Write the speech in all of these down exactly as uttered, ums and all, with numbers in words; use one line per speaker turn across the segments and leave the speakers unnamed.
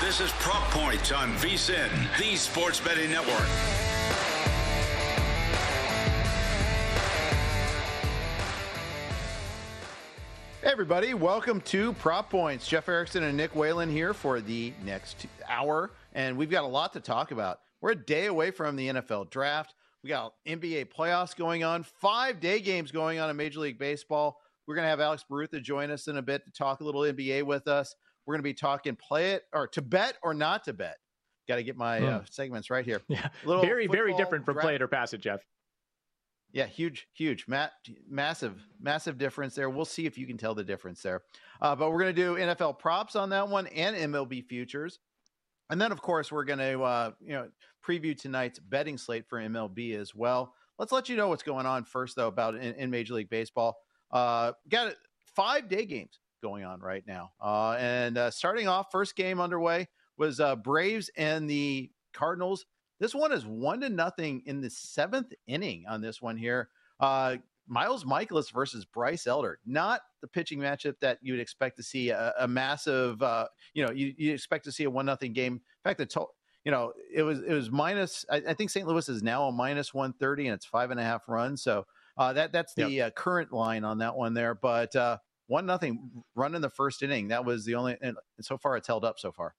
This is Prop Points on V S I N, the Sports Betting Network.
Hey everybody, welcome to Prop Points. Jeff Erickson and Nick Whalen here for the next hour, and we've got a lot to talk about. We're a day away from the N F L draft. We got N B A playoffs going on, five day games going on in Major League Baseball. We're going to have Alex Barutha join us in a bit to talk a little N B A with us. We're going to be talking play it or to bet or not to bet. Got to get my uh, segments right here.
Yeah, very, very different from draft. Play it or pass it, Jeff.
Yeah, huge, huge, ma- massive, massive difference there. We'll see if you can tell the difference there. Uh, but we're going to do N F L props on that one and M L B futures. And then, of course, we're going to uh, you know preview tonight's betting slate for M L B as well. Let's let you know what's going on first, though, about in, in Major League Baseball. Uh, got five day games going on right now. Uh, and uh, starting off, first game underway was uh, Braves and the Cardinals. This one is one to nothing in the seventh inning on this one here. Uh, Miles Mikolas versus Bryce Elder. Not the pitching matchup that you'd expect to see a, a massive, uh, you know, you, you expect to see a one nothing game. In fact, the to- you know, it was it was minus. I, I think Saint Louis is now a minus one thirty, and it's five and a half runs. So uh, that that's the yep. uh, current line on that one there. But uh, one nothing run in the first inning. That was the only, and so far it's held up so far.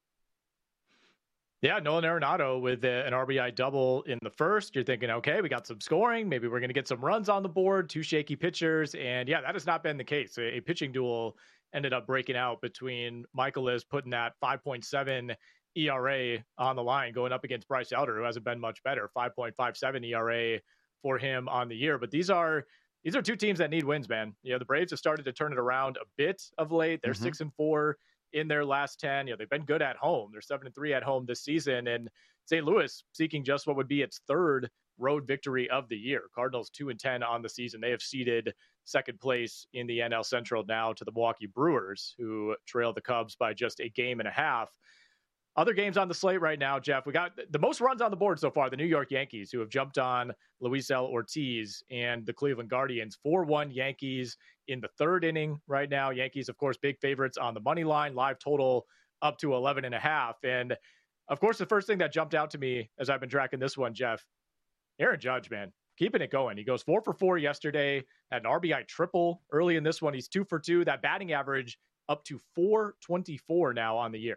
Yeah, Nolan Arenado with an R B I double in the first. You're thinking, okay, we got some scoring. Maybe we're going to get some runs on the board, two shaky pitchers. And yeah, that has not been the case. A, a pitching duel ended up breaking out between Mikolas putting that five point seven E R A on the line, going up against Bryce Elder, who hasn't been much better, five point five seven E R A for him on the year. But these are these are two teams that need wins, man. You know, the Braves have started to turn it around a bit of late. They're mm-hmm. six and four in their last ten. You know, they've been good at home. They're seven and three at home this season. And Saint Louis seeking just what would be its third road victory of the year. Cardinals two and ten on the season. They have ceded second place in the N L Central now to the Milwaukee Brewers, who trail the Cubs by just a game and a half. Other games on the slate right now, Jeff, we got the most runs on the board so far. The New York Yankees, who have jumped on Luis L. Ortiz and the Cleveland Guardians. four one Yankees in the third inning right now. Yankees, of course, big favorites on the money line. Live total up to eleven and a half. And, of course, the first thing that jumped out to me as I've been tracking this one, Jeff, Aaron Judge, man, keeping it going. He goes four for four yesterday, had an R B I triple early in this one. He's two for two. That batting average up to four twenty-four now on the year.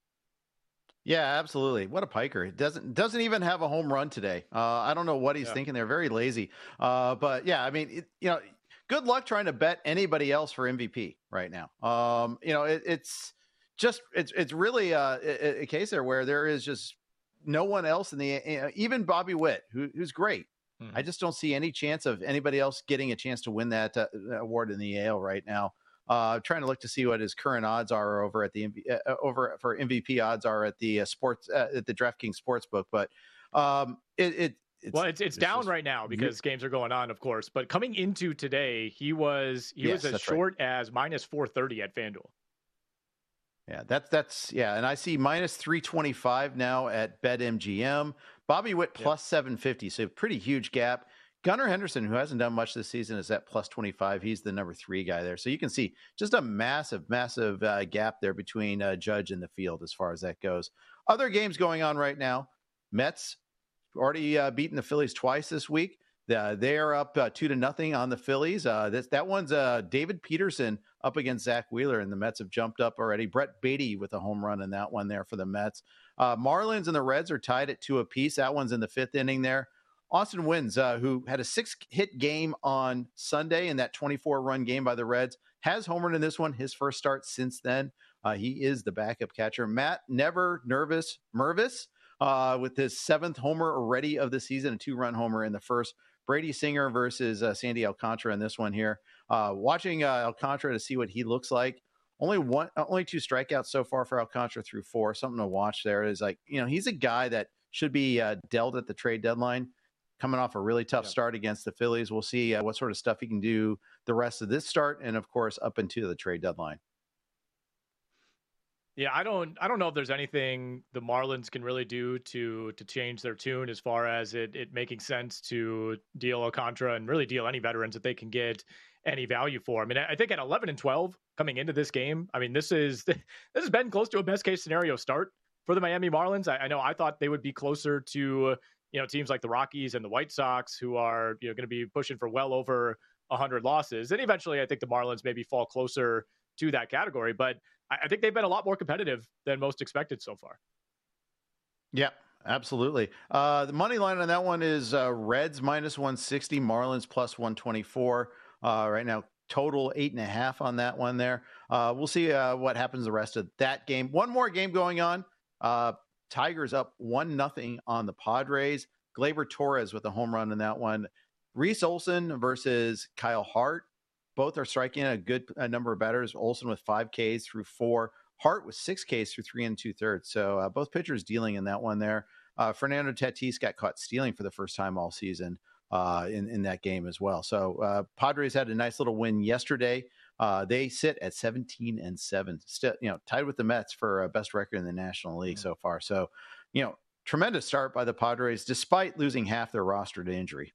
Yeah, absolutely. What a piker. Doesn't doesn't even have a home run today. Uh, I don't know what he's yeah. thinking. They're very lazy. Uh, but yeah, I mean, it, you know, good luck trying to bet anybody else for M V P right now. Um, you know, it, it's just it's it's really a, a, a case there where there is just no one else in the you know, even Bobby Witt, who, who's great. Mm-hmm. I just don't see any chance of anybody else getting a chance to win that uh, award in the A L right now. Uh, trying to look to see what his current odds are over at the uh, over for M V P odds are at the uh, sports uh, at the DraftKings Sportsbook, but um, it, it it's,
well, it's it's, it's down just, right now because games are going on, of course. But coming into today, he was he yes, was as short right. as minus four thirty at FanDuel.
Yeah, that's that's yeah, and I see minus three twenty five now at BetMGM. Bobby Witt plus yep. seven fifty, so pretty huge gap. Gunnar Henderson, who hasn't done much this season, is at plus twenty-five. He's the number three guy there. So you can see just a massive, massive uh, gap there between uh, Judge and the field as far as that goes. Other games going on right now. Mets already uh, beaten the Phillies twice this week. Uh, they are up uh, two to nothing on the Phillies. Uh, this, that one's uh, David Peterson up against Zach Wheeler, and the Mets have jumped up already. Brett Beatty with a home run in that one there for the Mets. Uh, Marlins and the Reds are tied at two apiece. That one's in the fifth inning there. Austin Wynns, uh, who had a six-hit game on Sunday in that twenty-four run game by the Reds, has homered in this one, his first start since then. Uh, he is the backup catcher. Matt Never Nervous Mervis uh, with his seventh homer already of the season, a two-run homer in the first. Brady Singer versus uh, Sandy Alcantara in this one here. Uh, watching uh, Alcantara to see what he looks like. Only one, only two strikeouts so far for Alcantara through four. Something to watch there is like, you know, he's a guy that should be uh, dealt at the trade deadline. Coming off a really tough yep. start against the Phillies. We'll see uh, what sort of stuff he can do the rest of this start and, of course, up into the trade deadline.
Yeah, I don't I don't know if there's anything the Marlins can really do to to change their tune as far as it, it making sense to deal Alcantara and really deal any veterans that they can get any value for. I mean, I think at eleven and twelve coming into this game, I mean, this is this has been close to a best case scenario start for the Miami Marlins. I, I know I thought they would be closer to, you know, teams like the Rockies and the White Sox, who are, you know, going to be pushing for well over one hundred losses. And eventually, I think the Marlins maybe fall closer to that category. But I, I think they've been a lot more competitive than most expected so far.
Yeah, absolutely. Uh, the money line on that one is uh, Reds minus one sixty, Marlins plus one twenty-four. Uh, right now, total eight and a half on that one there. Uh, we'll see uh, what happens the rest of that game. One more game going on. Uh, Tigers up one nothing on the Padres. Gleyber Torres with a home run in that one. Reese Olson versus Kyle Hart. Both are striking a good a number of batters. Olson with five Ks through four. Hart with six Ks through three and two thirds. So uh, both pitchers dealing in that one there. Uh, Fernando Tatis got caught stealing for the first time all season uh, in, in that game as well. So uh, Padres had a nice little win yesterday. Uh, they sit at seventeen and seven, still, you know, tied with the Mets for uh, best record in the National League so far. So, you know, tremendous start by the Padres, despite losing half their roster to injury.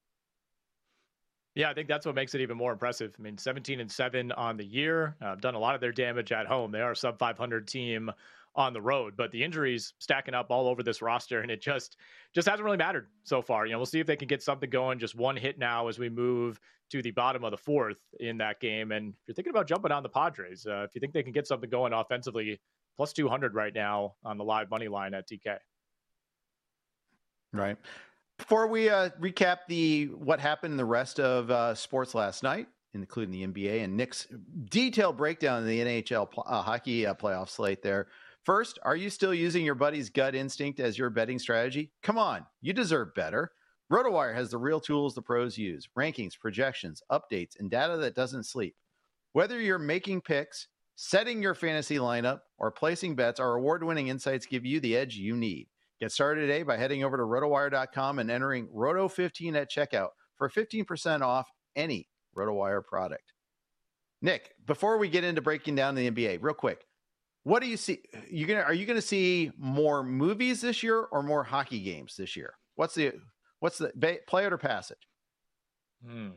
Yeah, I think that's what makes it even more impressive. I mean, seventeen and seven on the year, uh, done a lot of their damage at home. They are a sub five hundred team on the road, but the injuries stacking up all over this roster, and it just just hasn't really mattered so far. You know, we'll see if they can get something going. Just one hit now as we move to the bottom of the fourth in that game. And if you're thinking about jumping on the Padres, uh, if you think they can get something going offensively, plus two hundred right now on the live money line at T K.
Right. Before we uh, recap the what happened in the rest of uh, sports last night, including the N B A and Nick's detailed breakdown of the N H L uh, hockey uh, playoff slate there. First, are you still using your buddy's gut instinct as your betting strategy? Come on, you deserve better. RotoWire has the real tools the pros use: rankings, projections, updates, and data that doesn't sleep. Whether you're making picks, setting your fantasy lineup, or placing bets, our award-winning insights give you the edge you need. Get started today by heading over to rotowire dot com and entering roto fifteen at checkout for fifteen percent off any RotoWire product. Nick, before we get into breaking down the N B A, real quick, what do you see? You gonna are you going to see more movies this year or more hockey games this year? What's the what's the play it or pass it?
Hmm.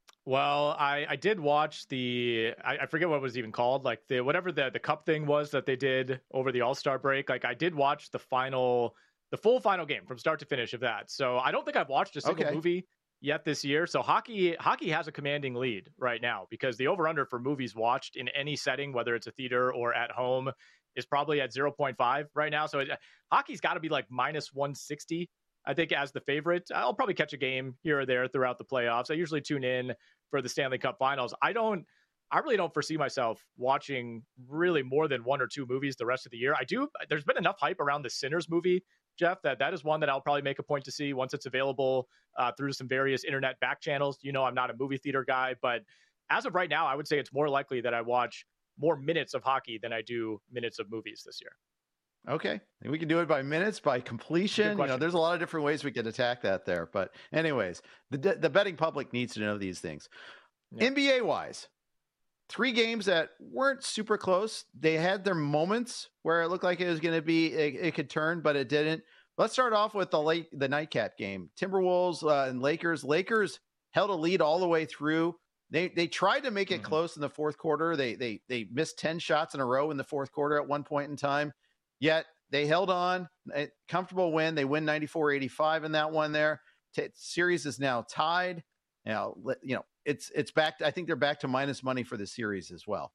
Well, I, I did watch the, I, I forget what it was even called, like the, whatever the, the cup thing was that they did over the All-Star break. Like I did watch the final, the full final game from start to finish of that. So I don't think I've watched a single
okay.
movie yet this year. So hockey, hockey has a commanding lead right now because the over-under for movies watched in any setting, whether it's a theater or at home, is probably at zero point five right now. So it, hockey's got to be like minus one sixty, I think, as the favorite. I'll probably catch a game here or there throughout the playoffs. I usually tune in for the Stanley Cup Finals. I don't, I really don't foresee myself watching really more than one or two movies the rest of the year. I do. There's been enough hype around the Sinners movie, Jeff, that that is one that I'll probably make a point to see once it's available uh, through some various internet back channels. You know, I'm not a movie theater guy, but as of right now, I would say it's more likely that I watch more minutes of hockey than I do minutes of movies this year.
Okay. We can do it by minutes, by completion. You know, there's a lot of different ways we could attack that there. But anyways, the the betting public needs to know these things. Yeah. N B A wise, three games that weren't super close. They had their moments where it looked like it was going to be, it, it could turn, but it didn't. Let's start off with the late, the nightcap game. Timberwolves uh, and Lakers. Lakers held a lead all the way through. They they tried to make it mm-hmm. close in the fourth quarter. They they they missed ten shots in a row in the fourth quarter at one point in time. Yet they held on, a comfortable win. They win ninety-four eighty-five in that one there. T- series is now tied. Now, you know, it's it's back. To, I think they're back to minus money for the series as well.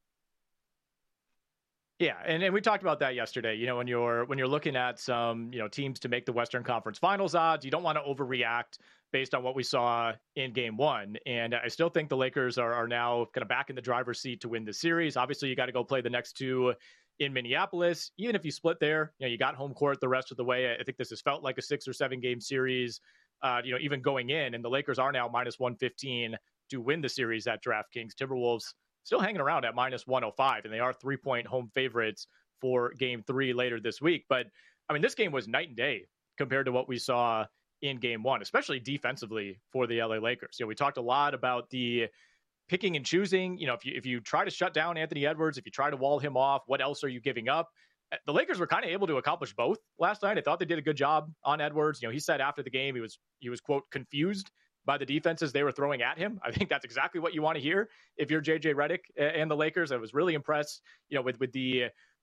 Yeah, and, and we talked about that yesterday. You know, when you're when you're looking at some, you know, teams to make the Western Conference Finals odds, you don't want to overreact based on what we saw in game one. And I still think the Lakers are, are now kind of back in the driver's seat to win the series. Obviously, you got to go play the next two in Minneapolis. Even if you split there, you know, you got home court the rest of the way. I think this has felt like a six or seven game series, uh, you know, even going in. And the Lakers are now minus one fifteen to win the series at DraftKings. Timberwolves still hanging around at minus one oh five, and they are three point home favorites for game three later this week. But I mean, this game was night and day compared to what we saw in game one, especially defensively for the L A Lakers. You know, we talked a lot about the picking and choosing. You know, if you if you try to shut down Anthony Edwards, if you try to wall him off, what else are you giving up? The Lakers were kind of able to accomplish both last night. I thought they did a good job on Edwards. You know, he said after the game he was he was quote confused by the defenses they were throwing at him. I think that's exactly what you want to hear if you're J J Redick and the Lakers. I was really impressed, you know, with with the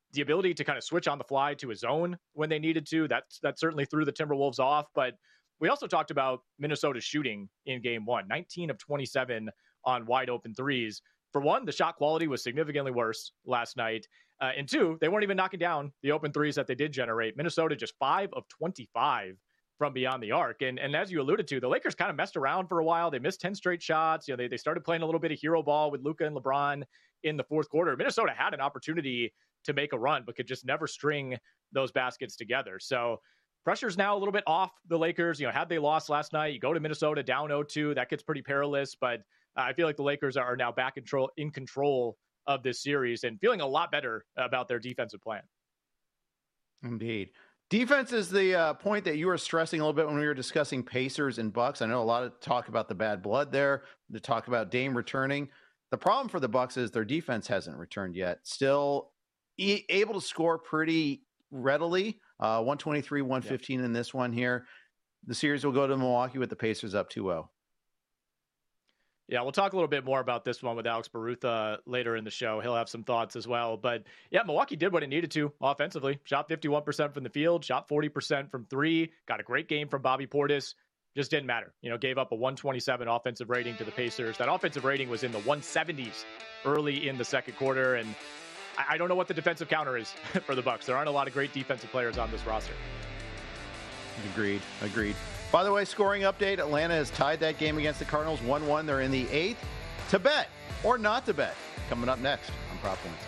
the ability to kind of switch on the fly to his zone when they needed to, that's that certainly threw the Timberwolves off. But we also talked about Minnesota's shooting in game one, nineteen of twenty-seven on wide open threes. For one, the shot quality was significantly worse last night. Uh, and two, they weren't even knocking down the open threes that they did generate. Minnesota just five of twenty-five from beyond the arc. And, and as you alluded to, the Lakers kind of messed around for a while. They missed ten straight shots. You know, they, they started playing a little bit of hero ball with Luka and LeBron in the fourth quarter. Minnesota had an opportunity to make a run, but could just never string those baskets together. So pressure's now a little bit off the Lakers. You know, had they lost last night, you go to Minnesota down oh two, that gets pretty perilous. But uh, I feel like the Lakers are now back in control, in control of this series and feeling a lot better about their defensive plan.
Indeed. Defense is the uh, point that you were stressing a little bit when we were discussing Pacers and Bucks. I know a lot of talk about the bad blood there, the talk about Dame returning. The problem for the Bucks is their defense hasn't returned yet. Still e- able to score pretty readily. Uh, one twenty-three, one fifteen yep. in this one here. The series will go to Milwaukee with the Pacers up two oh.
Yeah, we'll talk a little bit more about this one with Alex Barutha later in the show. He'll have some thoughts as well. But yeah, Milwaukee did what it needed to offensively. Shot fifty-one percent from the field, shot forty percent from three, got a great game from Bobby Portis. Just didn't matter. You know, gave up a one twenty-seven offensive rating to the Pacers. That offensive rating was in the one seventies early in the second quarter. And I, I don't know what the defensive counter is for the Bucks. There aren't a lot of great defensive players on this roster.
Agreed. Agreed. By the way, scoring update, Atlanta has tied that game against the Cardinals one one. They're in the eighth. To bet or not to bet, coming up next on Prop Points.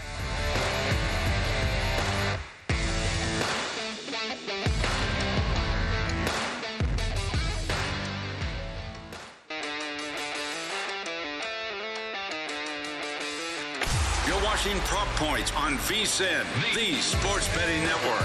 You're watching Prop Points on V S I N, the Sports Betting Network.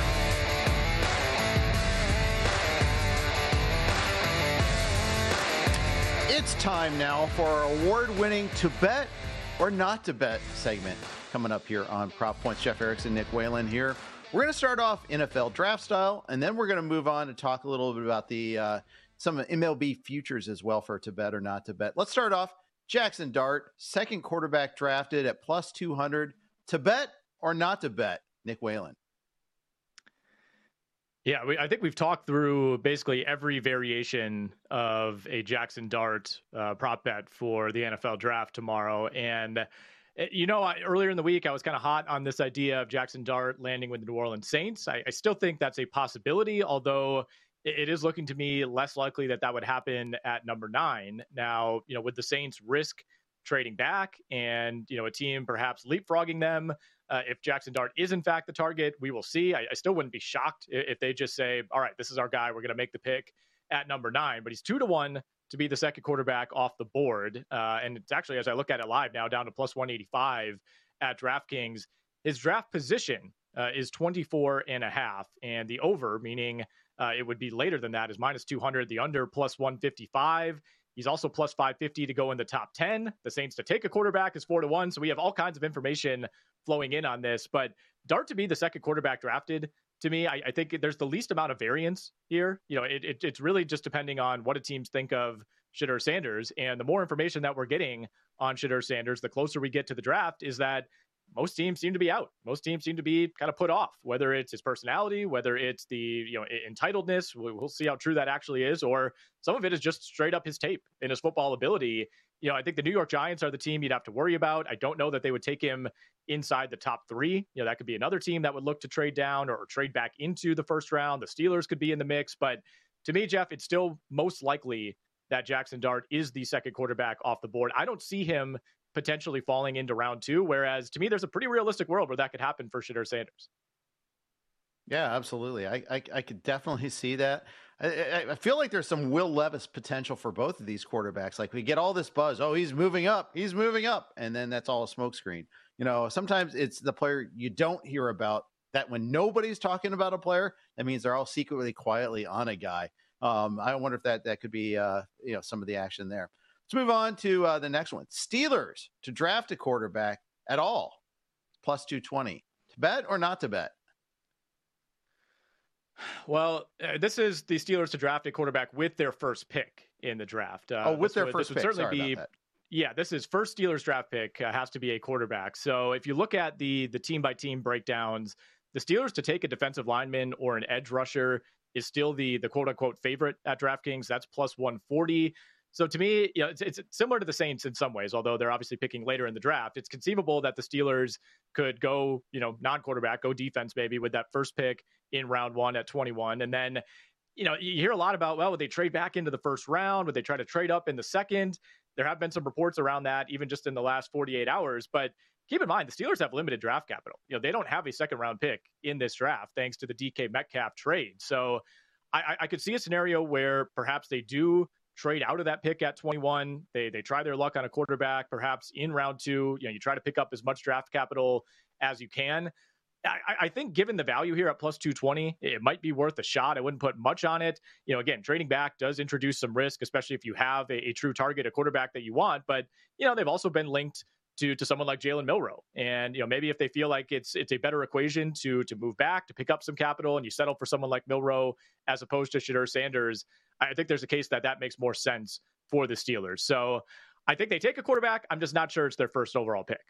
It's time now for our award-winning To Bet or Not to Bet segment coming up here on Prop Points. Jeff Erickson, Nick Whalen here. We're going to start off N F L draft style, and then we're going to move on and talk a little bit about the uh, some M L B futures as well for To Bet or Not to Bet. Let's start off Jackson Dart, second quarterback drafted at plus two hundred. To bet or not to bet, Nick Whalen?
Yeah, we, I think we've talked through basically every variation of a Jackson Dart uh, prop bet for the N F L draft tomorrow. And, you know, I, earlier in the week, I was kind of hot on this idea of Jackson Dart landing with the New Orleans Saints. I, I still think that's a possibility, although it, it is looking to me less likely that that would happen at number nine. Now, you know, would the Saints risk trading back and, you know, a team perhaps leapfrogging them? Uh, if Jackson Dart is in fact the target, we will see. I, I still wouldn't be shocked if they just say, all right, this is our guy. We're going to make the pick at number nine, but he's two to one to be the second quarterback off the board. Uh, and it's actually, as I look at it live now, down to plus one eighty-five at DraftKings. His draft position uh, is twenty-four and a half, and the over, meaning uh, it would be later than that, is minus two hundred, the under plus one fifty-five. He's also plus five fifty to go in the top ten. The Saints to take a quarterback is four to one. So we have all kinds of information flowing in on this. But Dart to be the second quarterback drafted, to me, I, I think there's the least amount of variance here. You know, it, it, it's really just depending on what a teams think of Shedeur Sanders. And the more information that we're getting on Shedeur Sanders, the closer we get to the draft, is that most teams seem to be out. Most teams seem to be kind of put off, whether it's his personality, whether it's the, you know, entitledness. We'll see how true that actually is, or some of it is just straight up his tape and his football ability. You know, I think the New York Giants are the team you'd have to worry about. I don't know that they would take him inside the top three. You know, that could be another team that would look to trade down or, or trade back into the first round. The Steelers could be in the mix. But to me, Jeff, it's still most likely that Jackson Dart is the second quarterback off the board. I don't see him potentially falling into round two, whereas to me, there's a pretty realistic world where that could happen for Shedeur Sanders.
Yeah, absolutely. I, I, I could definitely see that. I, I feel like there's some Will Levis potential for both of these quarterbacks. Like we get all this buzz. Oh, he's moving up. He's moving up. And then that's all a smokescreen. You know, sometimes it's the player you don't hear about that when nobody's talking about a player, that means they're all secretly quietly on a guy. Um, I wonder if that, that could be, uh, you know, some of the action there. Let's move on to uh, the next one. Steelers to draft a quarterback at all. Plus two twenty. To bet or not to bet?
Well, uh, this is the Steelers to draft a quarterback with their first pick in the draft. Uh,
oh, with their
would,
first
would
pick.
Certainly
Sorry
be,
about that.
Yeah, this is first Steelers draft pick uh, has to be a quarterback. So if you look at the the team by team breakdowns, the Steelers to take a defensive lineman or an edge rusher is still the the quote unquote favorite at DraftKings. That's plus one forty. So to me, you know, it's, it's similar to the Saints in some ways, although they're obviously picking later in the draft. It's conceivable that the Steelers could go, you know, non-quarterback, go defense maybe with that first pick in round one at twenty-one. And then, you know, you hear a lot about, well, would they trade back into the first round? Would they try to trade up in the second? There have been some reports around that even just in the last forty-eight hours. But keep in mind, the Steelers have limited draft capital. You know, they don't have a second round pick in this draft thanks to the D K Metcalf trade. So I, I could see a scenario where perhaps they do trade out of that pick at twenty-one. They they try their luck on a quarterback, perhaps in round two. You know, you try to pick up as much draft capital as you can. I, I think given the value here at plus two twenty, it might be worth a shot. I wouldn't put much on it. You know, again, trading back does introduce some risk, especially if you have a, a true target, a quarterback that you want. But, you know, they've also been linked to to someone like Jalen Milroe. And, you know, maybe if they feel like it's it's a better equation to to move back, to pick up some capital, and you settle for someone like Milroe as opposed to Shedeur Sanders, I think there's a case that that makes more sense for the Steelers. So I think they take a quarterback. I'm just not sure it's their first overall pick.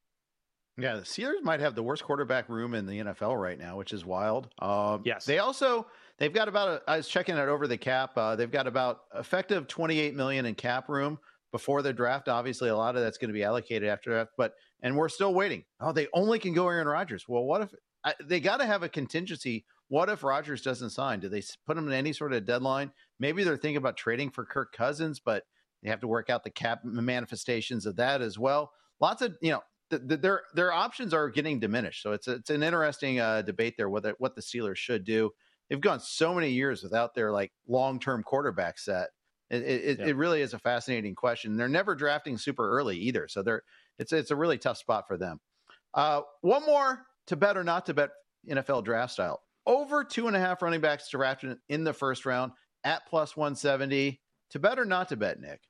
Yeah, the Steelers might have the worst quarterback room in the N F L right now, which is wild. Um,
yes.
They also, they've got about, a, I was checking it over the cap. Uh, they've got about effective twenty-eight million in cap room before the draft. Obviously, a lot of that's going to be allocated after that, but, and we're still waiting. Oh, they only can go Aaron Rodgers. Well, what if, I, they got to have a contingency. What if Rodgers doesn't sign? Do they put him in any sort of deadline? Maybe they're thinking about trading for Kirk Cousins, but they have to work out the cap manifestations of that as well. Lots of, you know, the, the, their their options are getting diminished. So it's a, it's an interesting uh, debate there whether what the Steelers should do. They've gone so many years without their like long term quarterback set. It it, yeah. it really is a fascinating question. They're never drafting super early either, so they're it's it's a really tough spot for them. Uh, one more to bet or not to bet N F L draft style. Over two and a half running backs drafted in the first round at plus one seventy. To bet or not to bet, Nick?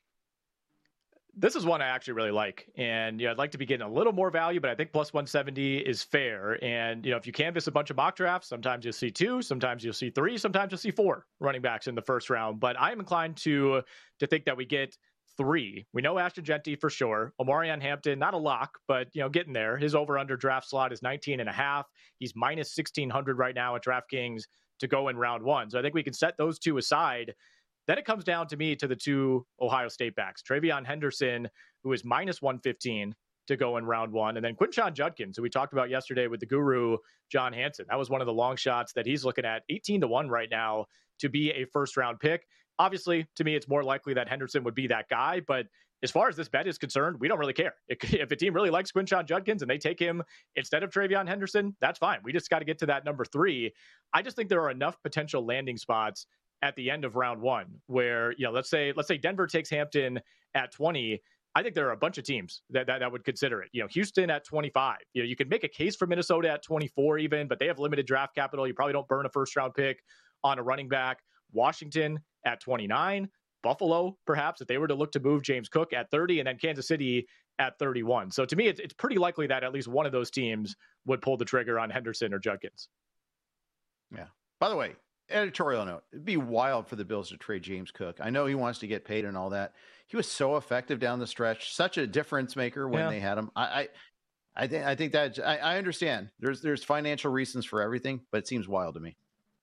This is one I actually really like. And, you know, I'd like to be getting a little more value, but I think plus one seventy is fair. And, you know, if you canvass a bunch of mock drafts, sometimes you'll see two, sometimes you'll see three, sometimes you'll see four running backs in the first round. But I'm inclined to to think that we get three. We know Ashton Jeanty for sure. Omarion Hampton, not a lock, but, you know, getting there. His over-under draft slot is nineteen and a half. He's minus sixteen hundred right now at DraftKings to go in round one. So I think we can set those two aside. Then it comes down to me to the two Ohio State backs, TreVeyon Henderson, who is minus one fifteen to go in round one, and then Quinshon Judkins, who we talked about yesterday with the guru, John Hansen. That was one of the long shots that he's looking at, eighteen to one right now to be a first-round pick. Obviously, to me, it's more likely that Henderson would be that guy, but as far as this bet is concerned, we don't really care. If a team really likes Quinshon Judkins and they take him instead of TreVeyon Henderson, that's fine. We just got to get to that number three. I just think there are enough potential landing spots at the end of round one where, you know, let's say, let's say Denver takes Hampton at twenty. I think there are a bunch of teams that, that, that would consider it. You know, Houston at twenty-five, you know, you could make a case for Minnesota at twenty-four even, but they have limited draft capital. You probably don't burn a first round pick on a running back. Washington at twenty-nine, Buffalo, perhaps if they were to look to move James Cook at thirty, and then Kansas City at thirty-one. So to me, it's, it's pretty likely that at least one of those teams would pull the trigger on Henderson or Judkins.
Yeah. By the way, editorial note, it'd be wild for the Bills to trade James Cook. I know he wants to get paid and all that. He was so effective down the stretch, such a difference maker when yeah. they had him. I, I, I think, I think that I, I understand there's, there's financial reasons for everything, but it seems wild to me.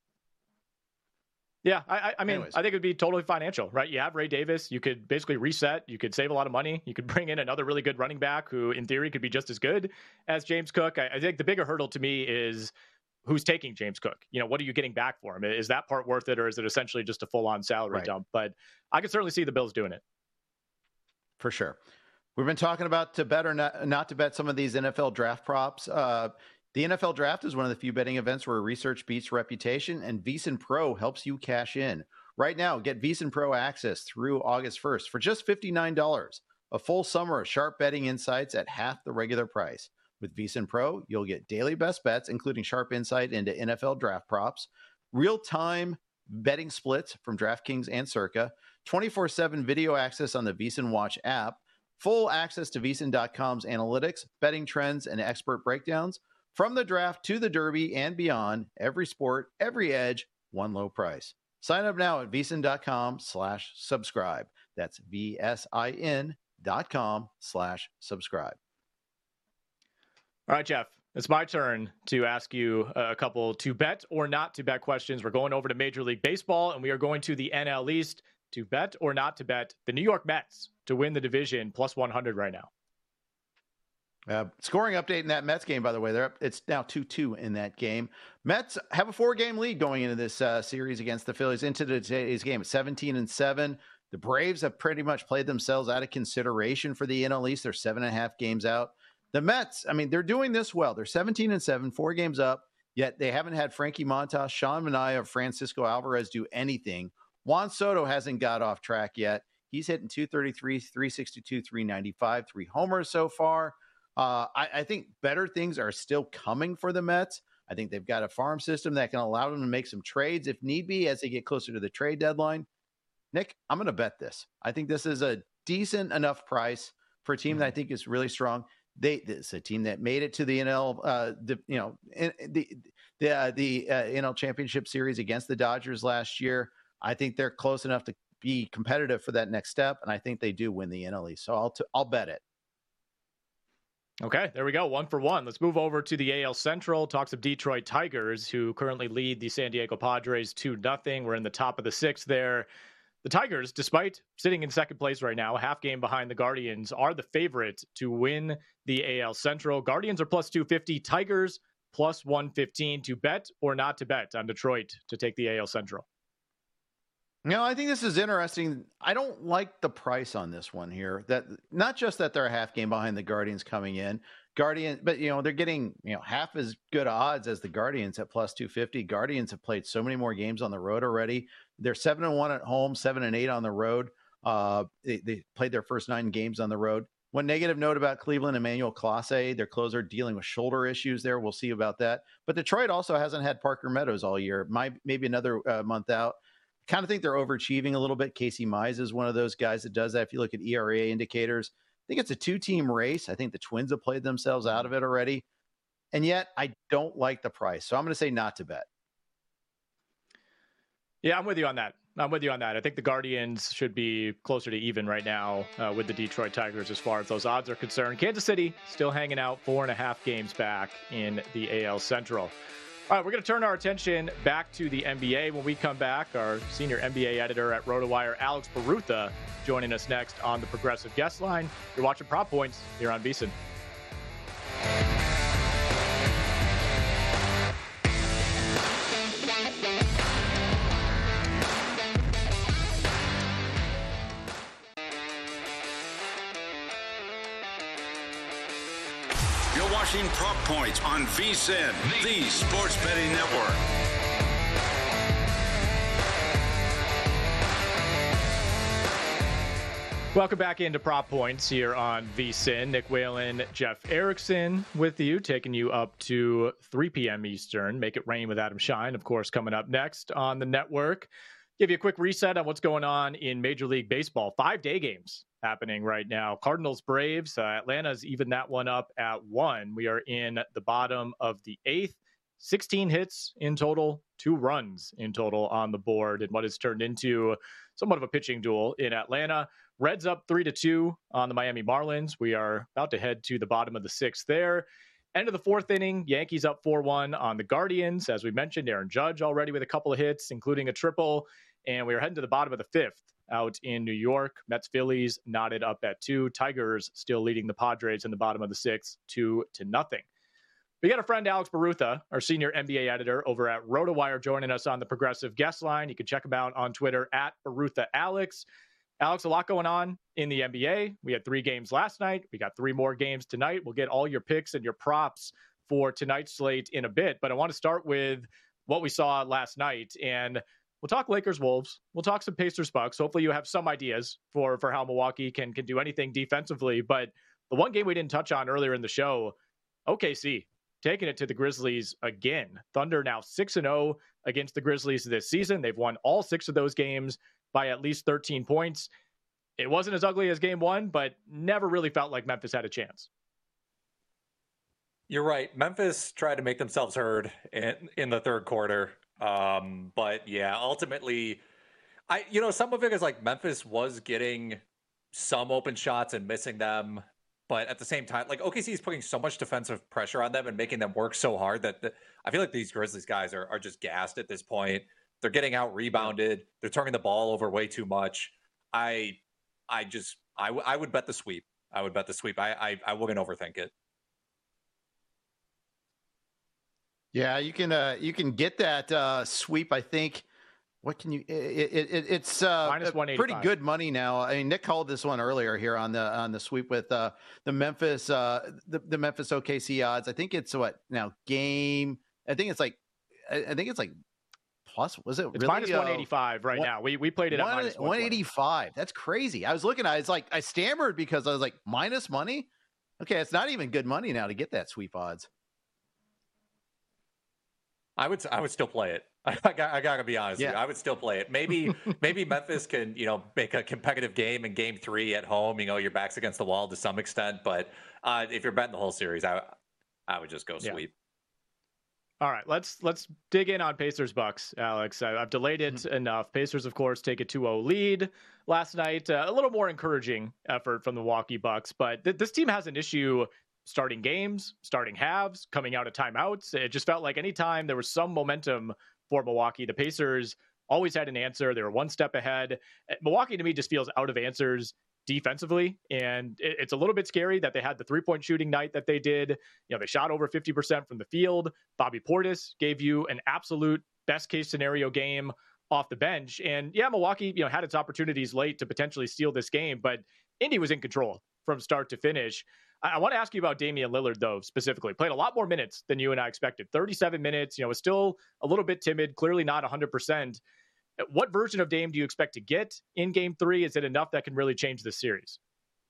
Yeah. I, I mean, Anyways. I think it'd be totally financial, right? You have Ray Davis. You could basically reset. You could save a lot of money. You could bring in another really good running back who in theory could be just as good as James Cook. I, I think the bigger hurdle to me is who's taking James Cook. You know, what are you getting back for him? Is that part worth it, or is it essentially just a full-on salary right. dump? But I could certainly see the Bills doing it.
For sure. We've been talking about to bet or not, not to bet some of these N F L draft props. Uh, the N F L draft is one of the few betting events where research beats reputation, and VSiN Pro helps you cash in. Right now, get VSiN Pro access through August first for just fifty-nine dollars. A full summer of sharp betting insights at half the regular price. With VSiN Pro, you'll get daily best bets, including sharp insight into N F L draft props, real-time betting splits from DraftKings and Circa, twenty-four seven video access on the VSiN Watch app, full access to V S I N dot com's analytics, betting trends, and expert breakdowns. From the draft to the Derby and beyond, every sport, every edge, one low price. Sign up now at V S I N dot com slash subscribe. That's V S I N dot com slash subscribe.
All right, Jeff, it's my turn to ask you a couple to bet or not to bet questions. We're going over to Major League Baseball, and we are going to the N L East to bet or not to bet the New York Mets to win the division plus one hundred right now.
Uh, scoring update in that Mets game, by the way, they're up, it's now two two in that game. Mets have a four-game lead going into this uh, series against the Phillies into today's game at seventeen and seven. The Braves have pretty much played themselves out of consideration for the N L East. They're seven and a half games out. The Mets, I mean, they're doing this well. They're seventeen and seven, four games up, yet they haven't had Frankie Montas, Sean Manaea, or Francisco Alvarez do anything. Juan Soto hasn't got off track yet. He's hitting two thirty-three, three sixty-two, three ninety-five, three homers so far. Uh, I, I think better things are still coming for the Mets. I think they've got a farm system that can allow them to make some trades if need be as they get closer to the trade deadline. Nick, I'm going to bet this. I think this is a decent enough price for a team mm-hmm. that I think is really strong. They, it's a team that made it to the N L, uh, the, you know, the the uh, the uh, N L Championship Series against the Dodgers last year. I think they're close enough to be competitive for that next step, and I think they do win the N L East. So I'll t- I'll bet it.
Okay, there we go. One for one. Let's move over to the A L Central. Talk some Detroit Tigers, who currently lead the San Diego Padres two nothing. We're in the top of the sixth there. The Tigers, despite sitting in second place right now, a half game behind the Guardians, are the favorite to win the A L Central. Guardians are plus two fifty, Tigers plus one fifteen. To bet or not to bet on Detroit to take the A L Central?
No, I think this is interesting. I don't like the price on this one here. That not just that they're a half game behind the Guardians coming in, Guardian, but you know they're getting you know half as good odds as the Guardians at plus two fifty. Guardians have played so many more games on the road already. They're seven and one at home, seven and eight on the road. Uh, they, they played their first nine games on the road. One negative note about Cleveland, Emmanuel Clase, their closer, dealing with shoulder issues there. We'll see about that. But Detroit also hasn't had Parker Meadows all year. Might maybe another uh, month out. Kind of think they're overachieving a little bit. Casey Mize is one of those guys that does that. If you look at E R A indicators, I think it's a two-team race. I think the Twins have played themselves out of it already. And yet I don't like the price. So I'm going to say not to bet.
Yeah, I'm with you on that. I'm with you on that. I think the Guardians should be closer to even right now uh, with the Detroit Tigers as far as those odds are concerned. Kansas City still hanging out four and a half games back in the A L Central. All right, we're going to turn our attention back to the N B A. When we come back, our senior N B A editor at RotoWire, Alex Barutha, joining us next on the Progressive Guest Line. You're watching Prop Points here on VSiN.
Watching Prop Points on VSiN, the Sports Betting Network.
Welcome back into Prop Points here on VSiN. Nick Whalen, Jeff Erickson with you, taking you up to three p.m. Eastern. Make It Rain with Adam Shine, of course, coming up next on the network. Give you a quick reset on what's going on in Major League Baseball. Five day games happening right now. Cardinals, Braves, uh, Atlanta's even that one up at one. We are in the bottom of the eighth. sixteen hits in total, two runs in total on the board, and what has turned into somewhat of a pitching duel in Atlanta. Reds up three to two on the Miami Marlins. We are about to head to the bottom of the sixth there. End of the fourth inning, Yankees up four one on the Guardians. As we mentioned, Aaron Judge already with a couple of hits, including a triple. And we are heading to the bottom of the fifth out in New York. Mets, Phillies knotted up at two. Tigers still leading the Padres in the bottom of the sixth, two to nothing. We got a friend, Alex Barutha, our senior N B A editor over at RotoWire, joining us on the Progressive Guest Line. You can check him out on Twitter at Barutha Alex. Alex, a lot going on in the N B A. We had three games last night. We got three more games tonight. We'll get all your picks and your props for tonight's slate in a bit. But I want to start with what we saw last night. And we'll talk Lakers Wolves. We'll talk some Pacers Bucks. Hopefully you have some ideas for, for how Milwaukee can, can do anything defensively. But the one game we didn't touch on earlier in the show, O K C taking it to the Grizzlies again. Thunder now six and oh against the Grizzlies this season. They've won all six of those games by at least thirteen points. It wasn't as ugly as game one, but never really felt like Memphis had a chance.
You're right. Memphis tried to make themselves heard in, in the third quarter. Um, but yeah, ultimately, I, you know, some of it is like Memphis was getting some open shots and missing them. But at the same time, like O K C is putting so much defensive pressure on them and making them work so hard that the, I feel like these Grizzlies guys are, are just gassed at this point. They're getting out rebounded. They're turning the ball over way too much. I, I just, I, w- I would bet the sweep. I would bet the sweep. I, I, I wouldn't overthink it.
Yeah, you can, uh, you can get that uh, sweep. I think. What can you? It, it, it's uh, pretty good money now. I mean, Nick called this one earlier here on the on the sweep with uh, the Memphis uh, the, the Memphis O K C odds. I think it's what now game. I think it's like I, I think it's like plus. Was it?
It's
really,
minus one eighty-five uh, right one, now. We we played it
one,
at minus
one eighty-five. That's crazy. I was looking at. It's like I stammered because I was like minus money. Okay, it's not even good money now to get that sweep odds.
I would I would still play it. I got I gotta be honest. Yeah. With you. I would still play it. Maybe maybe Memphis can you know make a competitive game in Game Three at home. You know your back's against the wall to some extent, but uh, if you're betting the whole series, I I would just go sweep.
Yeah. All right, let's let's dig in on Pacers Bucks, Alex. I, I've delayed it mm-hmm. enough. Pacers, of course, take a two oh lead last night. Uh, a little more encouraging effort from the Milwaukee Bucks, but th- this team has an issue. Starting games, starting halves, coming out of timeouts. It just felt like anytime there was some momentum for Milwaukee, the Pacers always had an answer. They were one step ahead. Milwaukee, to me, just feels out of answers defensively. And it's a little bit scary that they had the three-point shooting night that they did. You know, they shot over fifty percent from the field. Bobby Portis gave you an absolute best-case scenario game off the bench. And yeah, Milwaukee, you know, had its opportunities late to potentially steal this game, but Indy was in control from start to finish. I want to ask you about Damian Lillard, though, specifically. Played a lot more minutes than you and I expected. thirty-seven minutes, you know, was still a little bit timid, clearly not one hundred percent. What version of Dame do you expect to get in Game three? Is it enough that can really change the series?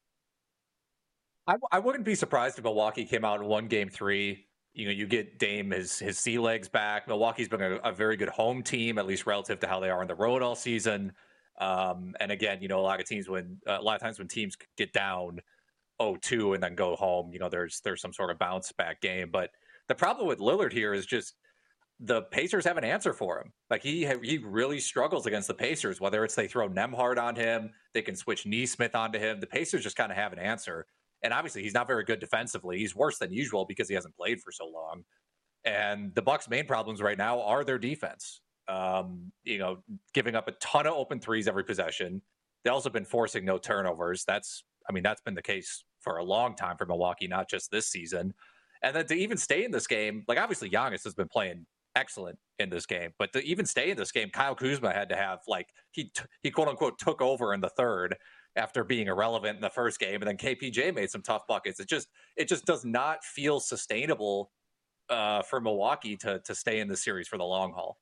I, I wouldn't be surprised if Milwaukee came out and won Game three. You know, you get Dame his his sea legs back. Milwaukee's been a, a very good home team, at least relative to how they are on the road all season. Um, and again, you know, a lot of teams when uh, a lot of times when teams get down oh two and then go home, you know, there's there's some sort of bounce back game. But the problem with Lillard here is just the Pacers have an answer for him. Like he he really struggles against the Pacers, whether it's they throw Nembhard on him, they can switch Nesmith onto him. The Pacers just kind of have an answer. And obviously he's not very good defensively. He's worse than usual because he hasn't played for so long. And the Bucks' main problems right now are their defense. Um, you know, giving up a ton of open threes every possession. They've also been forcing no turnovers. That's, I mean, that's been the case for a long time for Milwaukee, not just this season. And then to even stay in this game, like obviously Giannis has been playing excellent in this game, but to even stay in this game, Kyle Kuzma had to have like, he, t- he quote unquote took over in the third after being irrelevant in the first game. And then K P J made some tough buckets. It just, it just does not feel sustainable uh, for Milwaukee to, to stay in this series for the long haul.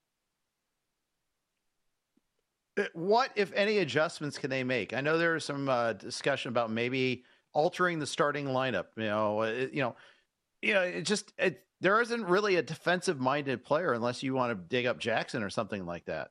What, if any, adjustments can they make? I know there is some uh, discussion about maybe altering the starting lineup. You know, it, you know, you know, it just it, there isn't really a defensive-minded player unless you want to dig up Jackson or something like that.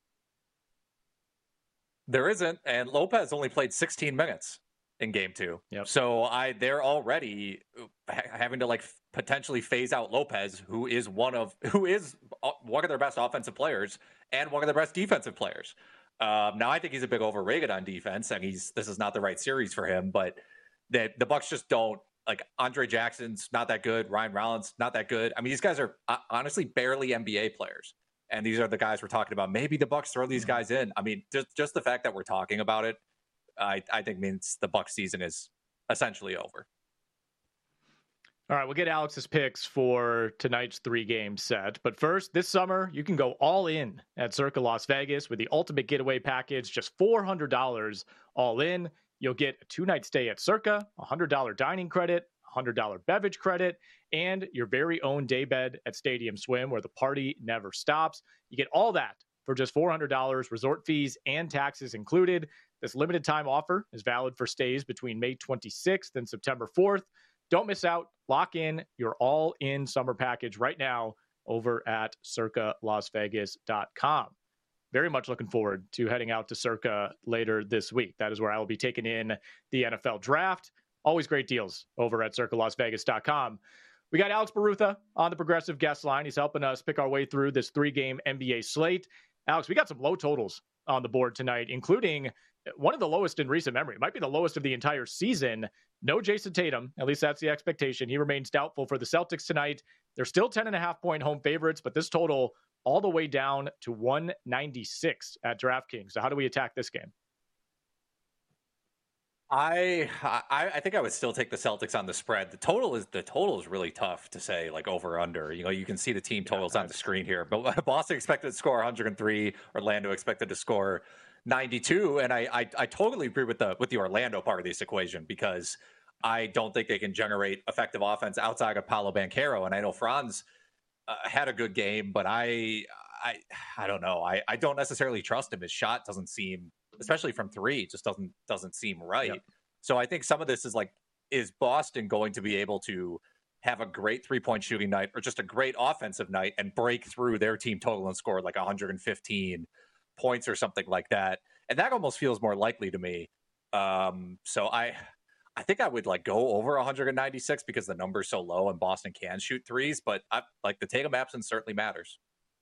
There isn't, and Lopez only played sixteen minutes in Game Two.
Yep.
So I they're already ha- having to like potentially phase out Lopez, who is one of who is one of their best offensive players and one of their best defensive players. Um, now I think he's a bit overrated on defense, and he's this is not the right series for him. But the the Bucks just don't like Andre Jackson's not that good. Ryan Rollins not that good. I mean, these guys are uh, honestly barely N B A players, and these are the guys we're talking about. Maybe the Bucks throw these guys in. I mean, just just the fact that we're talking about it, I I think means the Bucks season is essentially over.
All right, we'll get Alex's picks for tonight's three-game set. But first, this summer, you can go all in at Circa Las Vegas with the Ultimate Getaway Package, just four hundred dollars all in. You'll get a two-night stay at Circa, a one hundred dollars dining credit, one hundred dollars beverage credit, and your very own daybed at Stadium Swim, where the party never stops. You get all that for just four hundred dollars, resort fees and taxes included. This limited time offer is valid for stays between May twenty-sixth and September fourth. Don't miss out. Lock in your all-in summer package right now over at circa las vegas dot com. Very much looking forward to heading out to Circa later this week. That is where I will be taking in the N F L draft. Always great deals over at circa las vegas dot com. We got Alex Barutha on the Progressive guest line. He's helping us pick our way through this three-game N B A slate. Alex, we got some low totals on the board tonight, including one of the lowest in recent memory. It might be the lowest of the entire season. No Jason Tatum. At least that's the expectation. He remains doubtful for the Celtics tonight. They're still ten and a half point home favorites, but this total all the way down to one ninety-six at DraftKings. So how do we attack this game?
I, I I think I would still take the Celtics on the spread. The total is the total is really tough to say, like over under. You know, you can see the team totals yeah, on the screen here. But Boston expected to score one hundred three. Orlando expected to score ninety-two. And I, I I totally agree with the with the Orlando part of this equation, because I don't think they can generate effective offense outside of Paolo Banchero. And I know Franz uh, had a good game, but I I I don't know. I I don't necessarily trust him. His shot doesn't seem, especially from three, just doesn't doesn't seem right. Yep. So I think some of this is like, is Boston going to be able to have a great three-point shooting night or just a great offensive night and break through their team total and score like one hundred fifteen points or something like that? And that almost feels more likely to me. Um, so I I think I would like go over one hundred ninety-six because the number's so low and Boston can shoot threes, but I, like the Tatum absence certainly matters.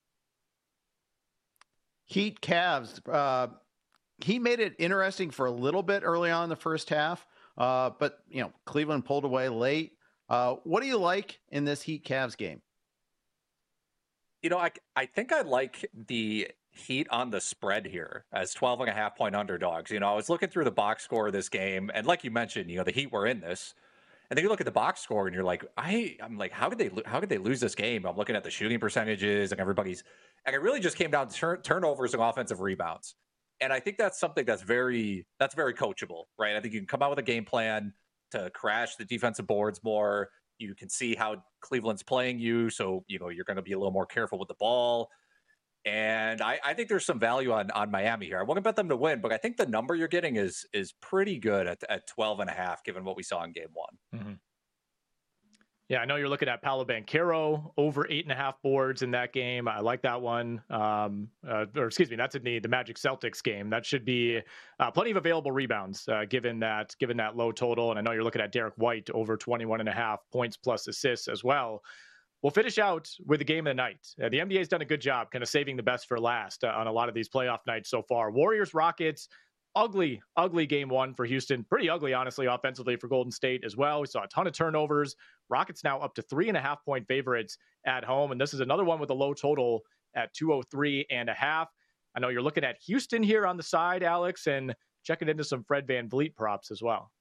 Heat Cavs, uh, he made it interesting for a little bit early on in the first half, uh, but, you know, Cleveland pulled away late. Uh, what do you like in this Heat Cavs game?
You know, I, I think I like the Heat on the spread here as twelve and a half point underdogs. You know, I was looking through the box score of this game, and like you mentioned, you know, the Heat were in this. And then you look at the box score and you're like, I, I'm like, how could they, how could they lose this game? I'm looking at the shooting percentages and everybody's, and it really just came down to turn, turnovers and offensive rebounds. And I think that's something that's very, that's very coachable, right? I think you can come out with a game plan to crash the defensive boards more. You can see how Cleveland's playing you. So, you know, you're going to be a little more careful with the ball. And I, I think there's some value on, on Miami here. I wouldn't bet them to win, but I think the number you're getting is is pretty good at, at twelve and a half, given what we saw in game one.
Mm-hmm. Yeah, I know you're looking at Paolo Banchero over eight and a half boards in that game. I like that one. Um, uh, or excuse me, that's in the, the Magic Celtics game. That should be uh, plenty of available rebounds uh, given that given that low total. And I know you're looking at Derek White over twenty-one and a half points plus assists as well. We'll finish out with the game of the night. Uh, the N B A has done a good job kind of saving the best for last uh, on a lot of these playoff nights so far. Warriors, Rockets, ugly, ugly game one for Houston. Pretty ugly, honestly, offensively for Golden State as well. We saw a ton of turnovers. Rockets now up to three and a half point favorites at home. And this is another one with a low total at two oh three and a half. I know you're looking at Houston here on the side, Alex, and checking into some Fred VanVleet props as well.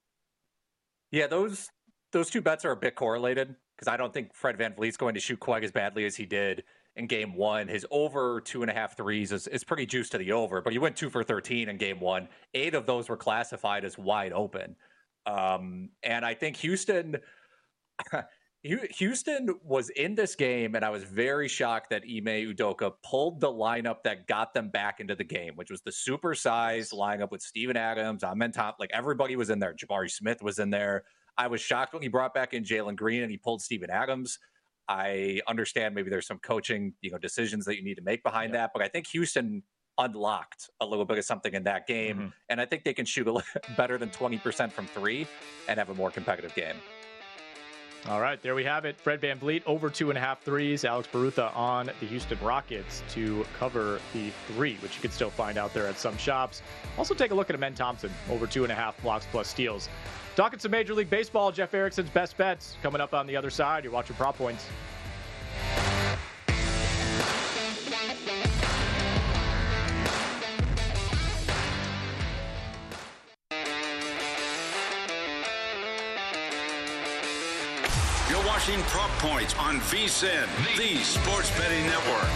Yeah, those those two bets are a bit correlated, because I don't think Fred VanVleet's going to shoot quite as badly as he did in game one. His over two and a half threes is, is pretty juiced to the over, but he went two for thirteen in game one. Eight of those were classified as wide open. Um, and I think Houston, Houston was in this game, and I was very shocked that Ime Udoka pulled the lineup that got them back into the game, which was the super-sized lineup with Steven Adams, Amen Top, like everybody was in there. Jabari Smith was in there. I was shocked when he brought back in Jalen Green and he pulled Steven Adams. I understand maybe there's some coaching, you know, decisions that you need to make behind yeah. that, but I think Houston unlocked a little bit of something in that game, mm-hmm. and I think they can shoot a little better than twenty percent from three and have a more competitive game.
All right, there we have it. Fred VanVleet over two and a half threes. Alex Barutha on the Houston Rockets to cover the three, which you can still find out there at some shops. Also take a look at Amen Thompson over two and a half blocks plus steals. Talking some Major League Baseball, Jeff Erickson's best bets coming up on the other side. You're watching Prop Points.
You're watching Prop Points on VSiN, the Sports Betting Network.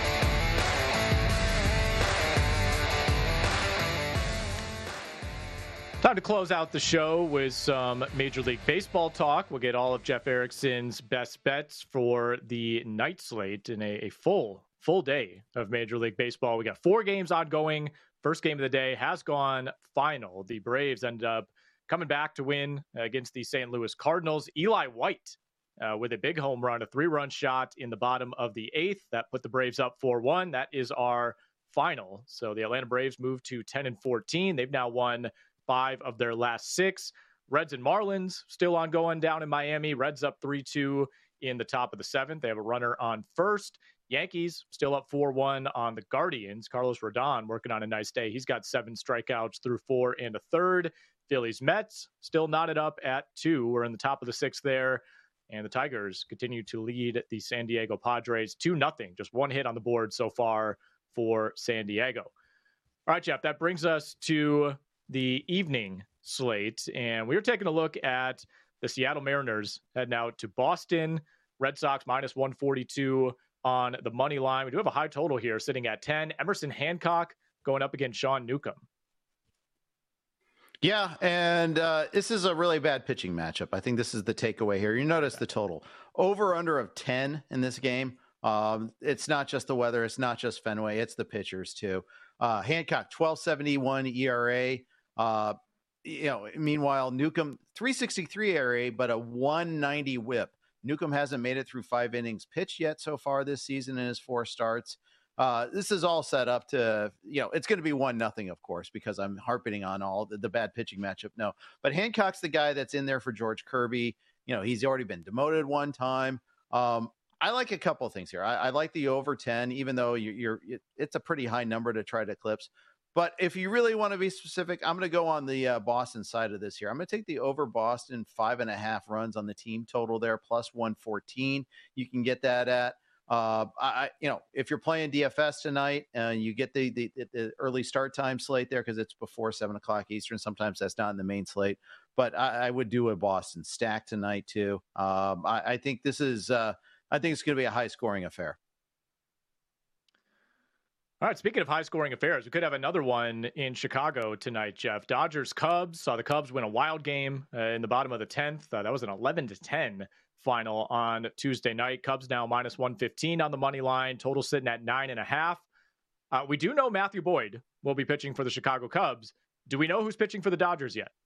Time to close out the show with some Major League Baseball talk. We'll get all of Jeff Erickson's best bets for the night slate in a, a full, full day of Major League Baseball. We got four games ongoing. First game of the day has gone final. The Braves ended up coming back to win against the Saint Louis Cardinals. Eli White uh, with a big home run, a three-run shot in the bottom of the eighth. That put the Braves up four one. That is our final. So the Atlanta Braves moved to ten and fourteen. They've now won five of their last six. Reds and Marlins still ongoing down in Miami. Reds up three two in the top of the seventh. They have a runner on first. Yankees still up four one on the Guardians. Carlos Rodon working on a nice day. He's got seven strikeouts through four and a third. Phillies Mets still knotted up at two. We're in the top of the sixth there. And the Tigers continue to lead the San Diego Padres two nothing. Just one hit on the board so far for San Diego. All right, Jeff, that brings us to the evening slate. And we were taking a look at the Seattle Mariners heading out to Boston. Red Sox minus one forty-two on the money line. We do have a high total here sitting at ten. Emerson Hancock going up against Sean Newcomb.
Yeah, and uh, this is a really bad pitching matchup. I think this is the takeaway here. You notice the total. Over under of ten in this game. Um, it's not just the weather. It's not just Fenway. It's the pitchers, too. Uh, Hancock, twelve seventy-one E R A. Uh, you know, meanwhile, Newcomb, three sixty-three E R A, but a one ninety whip. Newcomb hasn't made it through five innings pitched yet so far this season in his four starts. Uh, this is all set up to, you know, it's going to be one nothing, of course, because I'm harping on all the, the bad pitching matchup. No, but Hancock's the guy that's in there for George Kirby. You know, he's already been demoted one time. Um, I like a couple of things here. I, I like the over ten, even though you're, you're it, it's a pretty high number to try to eclipse. But if you really want to be specific, I'm going to go on the uh, Boston side of this here. I'm going to take the over Boston five and a half runs on the team total there, plus one fourteen. You can get that at. Uh, I, you know, if you're playing D F S tonight and you get the, the, the early start time slate there because it's before seven o'clock Eastern, sometimes that's not in the main slate. But I, I would do a Boston stack tonight too. Um, I, I think this is, uh, I think it's going to be a high scoring affair.
All right, speaking of high-scoring affairs, we could have another one in Chicago tonight, Jeff. Dodgers-Cubs. Saw the Cubs win a wild game uh, in the bottom of the tenth. Uh, that was an eleven to ten final on Tuesday night. Cubs now minus one fifteen on the money line. Total sitting at nine and a half. Uh, we do know Matthew Boyd will be pitching for the Chicago Cubs. Do we know who's pitching for the Dodgers yet?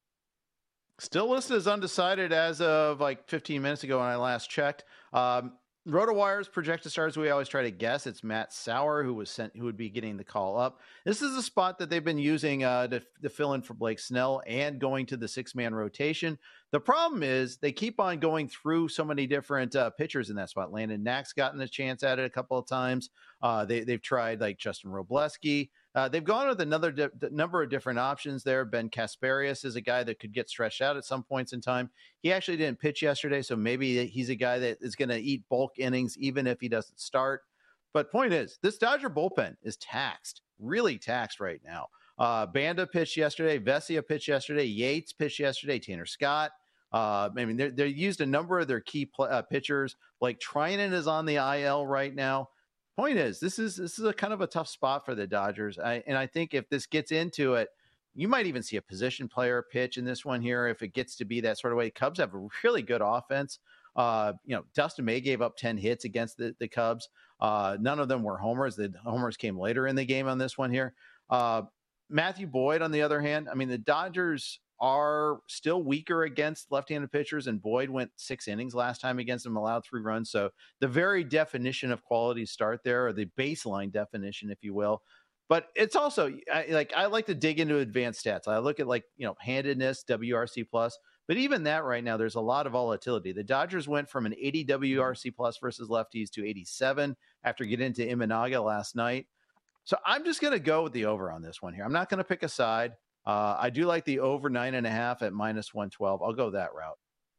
Still listed as undecided as of like fifteen minutes ago when I last checked. Um, RotoWire's projected stars, we always try to guess. It's Matt Sauer who was sent, who would be getting the call up. This is a spot that they've been using uh, to, to fill in for Blake Snell and going to the six-man rotation. The problem is they keep on going through so many different uh, pitchers in that spot. Landon Knack's gotten a chance at it a couple of times. Uh, they, they've tried like Justin Robleski. Uh, they've gone with another di- number of different options there. Ben Kasparius is a guy that could get stretched out at some points in time. He actually didn't pitch yesterday, so maybe he's a guy that is going to eat bulk innings even if he doesn't start. But point is, this Dodger bullpen is taxed, really taxed right now. Uh, Banda pitched yesterday. Vesia pitched yesterday. Yates pitched yesterday. Tanner Scott. Uh, I mean, they used a number of their key pl- uh, pitchers. Like Trinan is on the I L right now. Point is, this is this is a kind of a tough spot for the Dodgers. I, and I think if this gets into it, you might even see a position player pitch in this one here if it gets to be that sort of way. Cubs have a really good offense. Uh, you know, Dustin May gave up ten hits against the, the Cubs. Uh, none of them were homers. The homers came later in the game on this one here. Uh, Matthew Boyd, on the other hand, I mean, the Dodgers are still weaker against left-handed pitchers, and Boyd went six innings last time against them, allowed three runs. So the very definition of quality start there, or the baseline definition, if you will. But it's also I, like I like to dig into advanced stats. I look at like, you know, handedness, W R C plus, but even that right now, there's a lot of volatility. The Dodgers went from an eighty W R C plus versus lefties to eighty-seven after getting into Imanaga last night. So I'm just going to go with the over on this one here. I'm not going to pick a side. Uh, I do like the over nine and a half at minus one twelve. I'll go that route.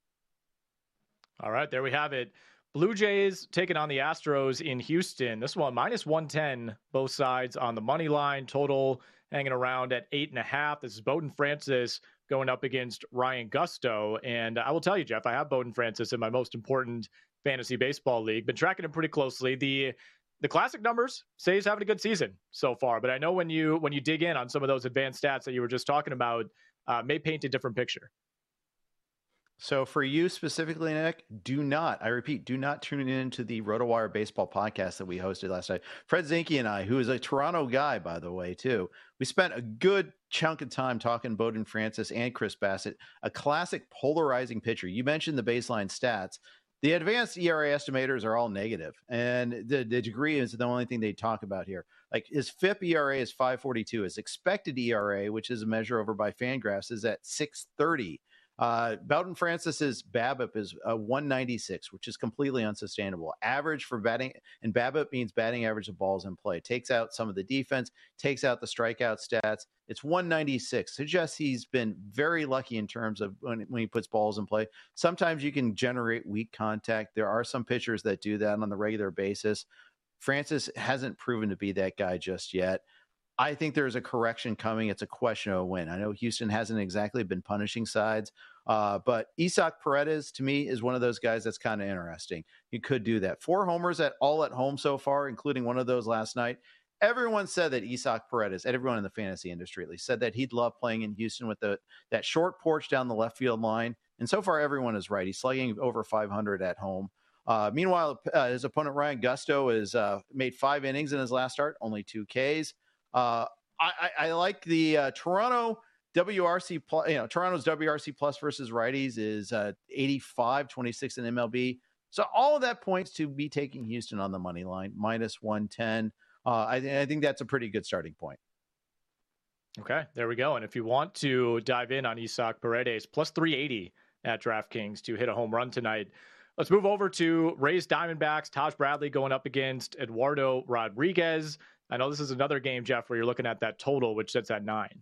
All right, there we have it. Blue Jays taking on the Astros in Houston. This one, minus one ten, both sides on the money line. Total hanging around at eight and a half. This is Bowden Francis going up against Ryan Gusto. And I will tell you, Jeff, I have Bowden Francis in my most important fantasy baseball league. Been tracking him pretty closely. The The classic numbers say he's having a good season so far, but I know when you when you dig in on some of those advanced stats that you were just talking about, uh, may paint a different picture.
So for you specifically, Nick, do not, I repeat, do not tune in to the RotoWire baseball podcast that we hosted last night. Fred Zinke and I, who is a Toronto guy, by the way, too, we spent a good chunk of time talking Bowden Francis and Chris Bassett, a classic polarizing pitcher. You mentioned the baseline stats. The advanced E R A estimators are all negative, and the, the degree is the only thing they talk about here. Like his F I P E R A is five forty-two. His expected E R A, which is a measure over by Fangraphs, is at six thirty. Uh, Bowden Francis's BABIP is uh, one ninety-six, which is completely unsustainable. Average for batting, and BABIP means batting average of balls in play. Takes out some of the defense, takes out the strikeout stats. It's one ninety-six. Suggests he's been very lucky in terms of when, when he puts balls in play. Sometimes you can generate weak contact. There are some pitchers that do that on the regular basis. Francis hasn't proven to be that guy just yet. I think there's a correction coming. It's a question of when. I know Houston hasn't exactly been punishing sides, uh, but Isaac Paredes, to me, is one of those guys that's kind of interesting. He could do that. Four homers at all at home so far, including one of those last night. Everyone said that Isaac Paredes, everyone in the fantasy industry at least, said that he'd love playing in Houston with the that short porch down the left field line. And so far, everyone is right. He's slugging over five hundred at home. Uh, meanwhile, uh, his opponent, Ryan Gusto, has uh, made five innings in his last start, only two Ks. Uh, I, I, I like the uh, Toronto W R C plus, you know, Toronto's W R C plus versus righties is uh, eighty-five, twenty-six in M L B. So all of that points to be taking Houston on the money line, minus one ten. Uh, I, I think that's a pretty good starting point.
Okay, there we go. And if you want to dive in on Isaac Paredes, plus three eighty at DraftKings to hit a home run tonight. Let's move over to Rays Diamondbacks. Taj Bradley going up against Eduardo Rodriguez. I know this is another game, Jeff, where you're looking at that total, which sits at nine.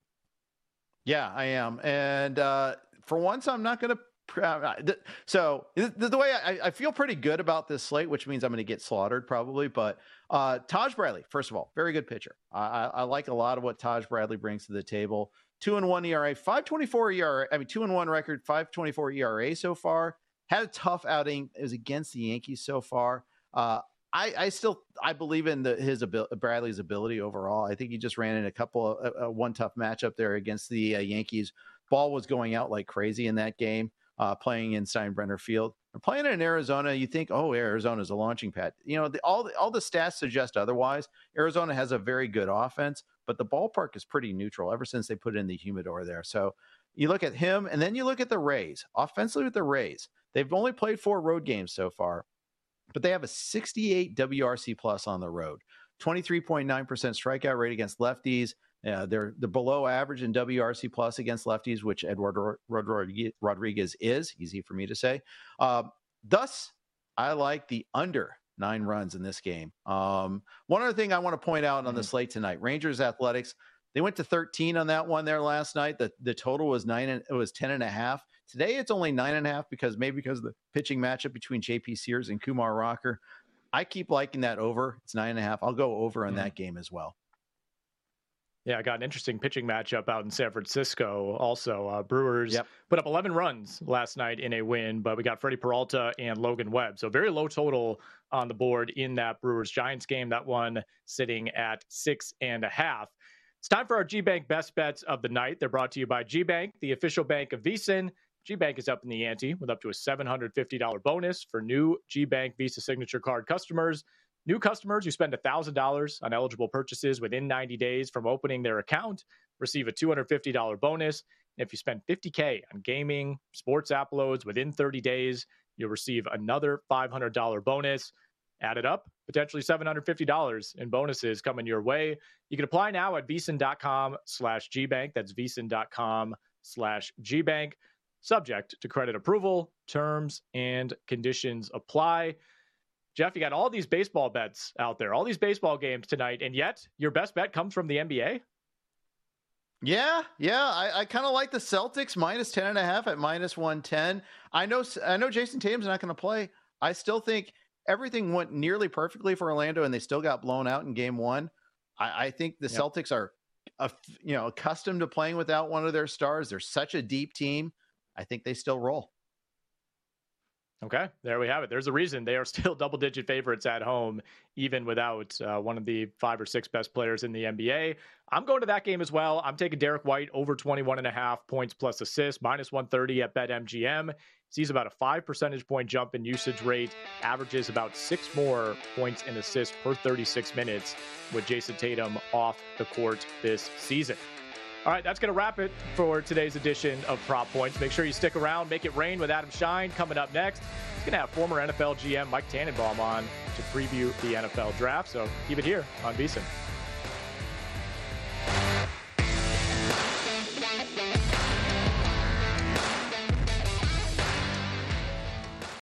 Yeah, I am. And uh, for once, I'm not going to. Uh, th- so the, the way I, I feel pretty good about this slate, which means I'm going to get slaughtered probably. But uh, Taj Bradley, first of all, very good pitcher. I, I, I like a lot of what Taj Bradley brings to the table. Two and one E R A, five twenty-four E R A. I mean, two and one record, five twenty-four E R A so far. Had a tough outing. It was against the Yankees so far. Uh, I, I still I believe in the, his abil- Bradley's ability overall. I think he just ran in a couple of uh, one tough matchup there against the uh, Yankees. Ball was going out like crazy in that game. Uh, playing in Steinbrenner Field, or playing in Arizona, you think, oh, Arizona's a launching pad. You know, the, all the, all the stats suggest otherwise. Arizona has a very good offense, but the ballpark is pretty neutral ever since they put in the humidor there. So you look at him, and then you look at the Rays. Offensively with the Rays, they've only played four road games so far, but they have a sixty-eight W R C plus on the road, twenty-three point nine percent strikeout rate against lefties. Uh, they're they're below average in W R C plus against lefties, which Eduardo Rodriguez is. Easy for me to say. Uh, thus, I like the under nine runs in this game. Um, one other thing I want to point out on the slate tonight: Rangers Athletics. They went to thirteen on that one there last night. The the total was nine and it was ten and a half. Today it's only nine and a half because maybe because of the pitching matchup between J P Sears and Kumar Rocker. I keep liking that over. It's nine and a half. I'll go over on mm-hmm. that game as well.
Yeah, I got an interesting pitching matchup out in San Francisco. Also, uh, Brewers
yep.
put up eleven runs last night in a win, but we got Freddie Peralta and Logan Webb. So very low total on the board in that Brewers Giants game. That one sitting at six and a half. It's time for our G-Bank Best Bets of the night. They're brought to you by G-Bank, the official bank of VSiN. G-Bank is up in the ante with up to a seven hundred fifty dollars bonus for new G-Bank Visa Signature Card customers. New customers who spend one thousand dollars on eligible purchases within ninety days from opening their account receive a two hundred fifty dollars bonus. And if you spend fifty thousand dollars on gaming, sports app loads within thirty days, you'll receive another five hundred dollars bonus. Add it up, potentially seven hundred fifty dollars in bonuses coming your way. You can apply now at vsin.com slash gbank. That's vsin.com slash gbank. Subject to credit approval, terms and conditions apply. Jeff, you got all these baseball bets out there, all these baseball games tonight, and yet your best bet comes from the N B A?
Yeah, yeah. I, I kind of like the Celtics minus ten and a half at minus one ten. I know, I know Jason Tatum's not going to play. I still think everything went nearly perfectly for Orlando, and they still got blown out in game one. I, I think the yep. Celtics are, uh, you know, accustomed to playing without one of their stars. They're such a deep team. I think they still roll.
Okay, there we have it. There's a reason they are still double-digit favorites at home, even without uh, one of the five or six best players in the N B A. I'm going to that game as well. I'm taking Derek White over twenty-one and a half points plus assists, minus one thirty at BetMGM. Sees about a five percentage point jump in usage rate, averages about six more points and assists per thirty-six minutes with Jason Tatum off the court this season. All right, that's going to wrap it for today's edition of Prop Points. Make sure you stick around. Make it rain with Adam Shine coming up next. He's going to have former N F L G M Mike Tannenbaum on to preview the N F L draft. So keep it here on VSiN.